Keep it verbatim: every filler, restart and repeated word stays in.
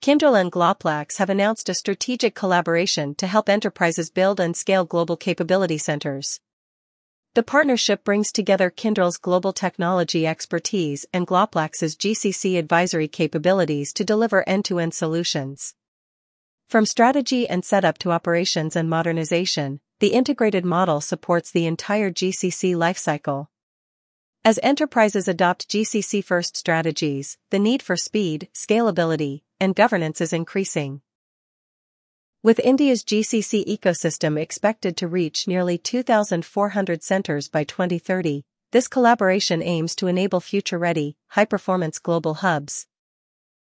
Kyndryl and Globplex have announced a strategic collaboration to help enterprises build and scale global capability centers. The partnership brings together Kyndryl's global technology expertise and Globplex's G C C advisory capabilities to deliver end-to-end solutions. From strategy and setup to operations and modernization, the integrated model supports the entire G C C lifecycle. As enterprises adopt G C C-first strategies, the need for speed, scalability, and governance is increasing. With India's G C C ecosystem expected to reach nearly two thousand four hundred centers by twenty thirty, this collaboration aims to enable future-ready, high-performance global hubs.